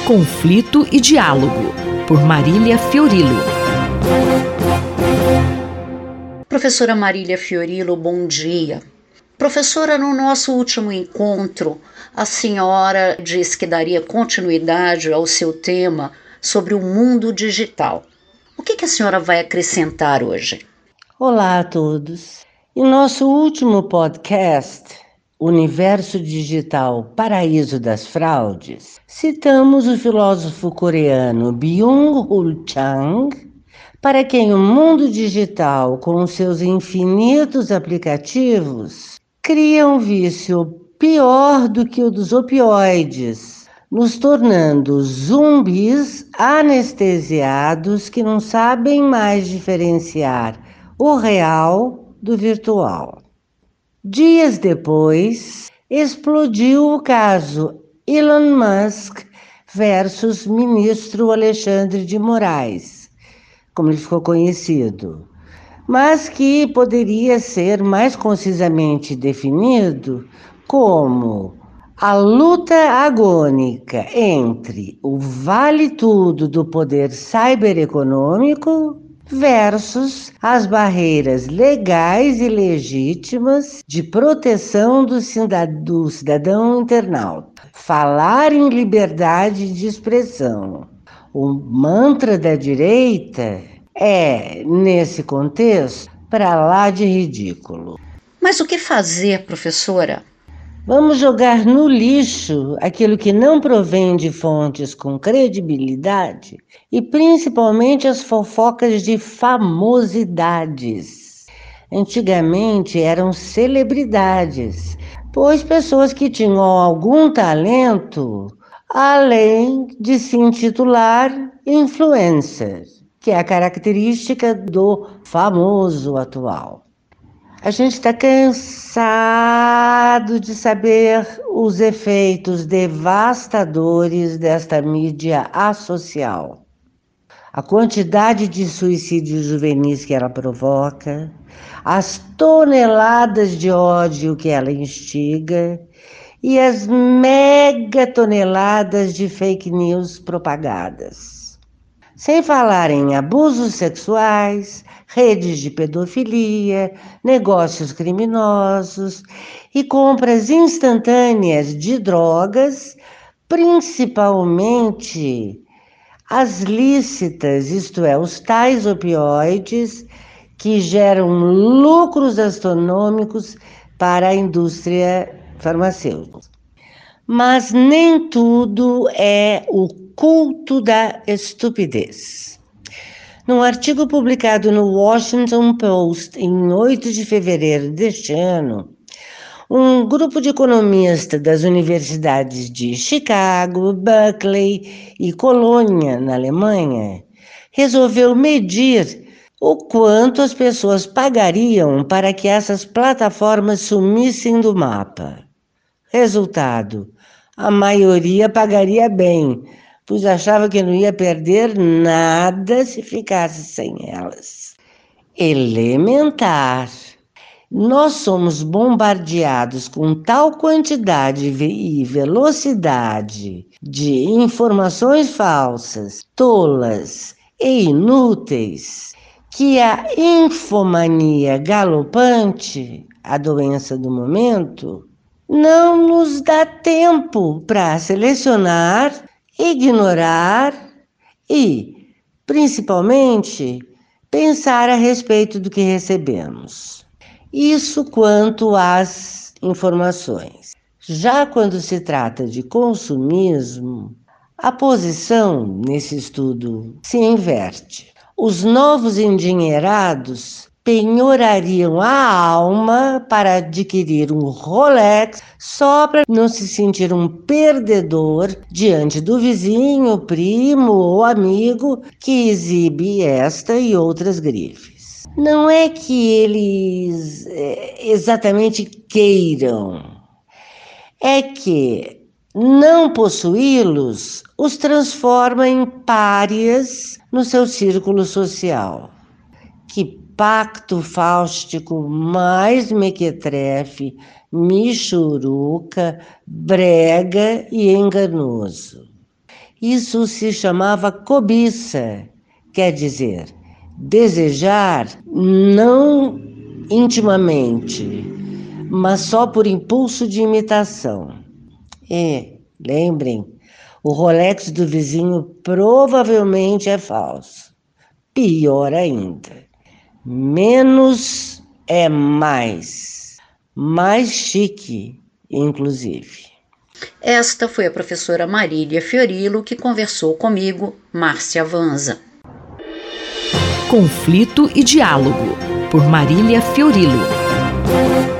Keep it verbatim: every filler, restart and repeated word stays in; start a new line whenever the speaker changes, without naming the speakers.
Conflito e Diálogo, por Marília Fiorilo.
Professora Marília Fiorilo, bom dia. Professora, no nosso último encontro, a senhora disse que daria continuidade ao seu tema sobre o mundo digital. O que, que a senhora vai acrescentar hoje?
Olá a todos. Em nosso último podcast, Universo Digital, Paraíso das Fraudes, citamos o filósofo coreano Byung-Chul Chang, para quem o mundo digital, com seus infinitos aplicativos, cria um vício pior do que o dos opioides, nos tornando zumbis anestesiados que não sabem mais diferenciar o real do virtual. Dias depois, explodiu o caso Elon Musk versus ministro Alexandre de Moraes, como ele ficou conhecido, mas que poderia ser mais concisamente definido como a luta agônica entre o vale-tudo do poder cybereconômico versus as barreiras legais e legítimas de proteção do cidadão internauta. Falar em liberdade de expressão. O mantra da direita é, nesse contexto, para lá de ridículo.
Mas o que fazer, professora?
Vamos jogar no lixo aquilo que não provém de fontes com credibilidade e principalmente as fofocas de famosidades. Antigamente eram celebridades, pois pessoas que tinham algum talento, além de se intitular influencer, que é a característica do famoso atual. A gente está cansado de saber os efeitos devastadores desta mídia asocial. A quantidade de suicídios juvenis que ela provoca, as toneladas de ódio que ela instiga e as megatoneladas de fake news propagadas. Sem falar em abusos sexuais, redes de pedofilia, negócios criminosos e compras instantâneas de drogas, principalmente as lícitas, isto é, os tais opioides, que geram lucros astronômicos para a indústria farmacêutica. Mas nem tudo é o culto da estupidez. Num artigo publicado no Washington Post em oito de fevereiro deste ano, um grupo de economistas das universidades de Chicago, Berkeley e Colônia, na Alemanha, resolveu medir o quanto as pessoas pagariam para que essas plataformas sumissem do mapa. Resultado: a maioria pagaria bem, pois achava que não ia perder nada se ficasse sem elas. Elementar. Nós somos bombardeados com tal quantidade e velocidade de informações falsas, tolas e inúteis, que a infomania galopante, a doença do momento, não nos dá tempo para selecionar, ignorar e, principalmente, pensar a respeito do que recebemos. Isso quanto às informações. Já quando se trata de consumismo, a posição nesse estudo se inverte. Os novos endinheirados penhorariam a alma para adquirir um Rolex só para não se sentir um perdedor diante do vizinho, primo ou amigo que exibe esta e outras grifes. Não é que eles é, exatamente queiram, é que não possuí-los os transforma em párias no seu círculo social. Que pacto fáustico mais mequetrefe, michuruca, brega e enganoso. Isso se chamava cobiça, quer dizer, desejar não intimamente, mas só por impulso de imitação. E, lembrem, o Rolex do vizinho provavelmente é falso. Pior ainda, menos é mais. Mais chique, inclusive.
Esta foi a professora Marília Fiorilo que conversou comigo, Márcia Vanza.
Conflito e Diálogo, por Marília Fiorilo.